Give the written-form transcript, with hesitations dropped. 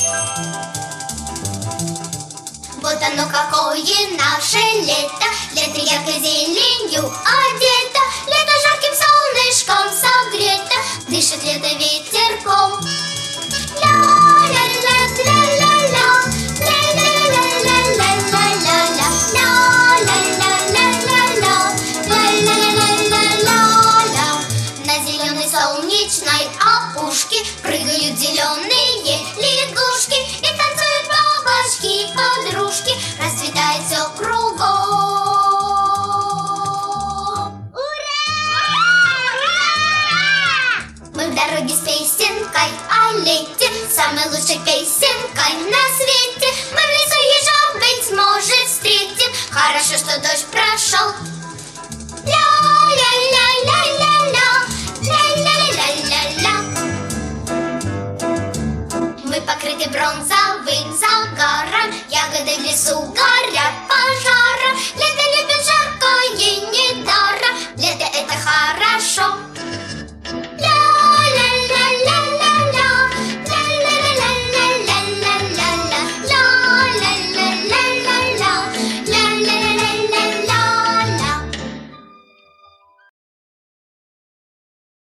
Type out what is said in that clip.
Вот оно какое наше лето, лето яркой зеленью одето, лето жарким солнышком согрето, дышит лето ветерком. Ля-ля-ля-ля-ля-ля, ля-ля-ля-ля-ля-ля-ля, ля-ля-ля-ля-ля-ля-ля-ля-ля. На зеленой солнечной опушке прыгают зеленые лягушки и танцуют бабочки-подружки, расцветает все кругом. Ура! Мы в дороге с песенкой о лете, самой лучшей песенкой на свете. Мы в лесу ежа, быть может, встретим, хорошо, что дождь прошел. Ля-ля-ля-ля-ля-ля, ля-ля-ля-ля-ля. Мы покрыты бронзовым загаром, ягоды в лесу горят пожаром.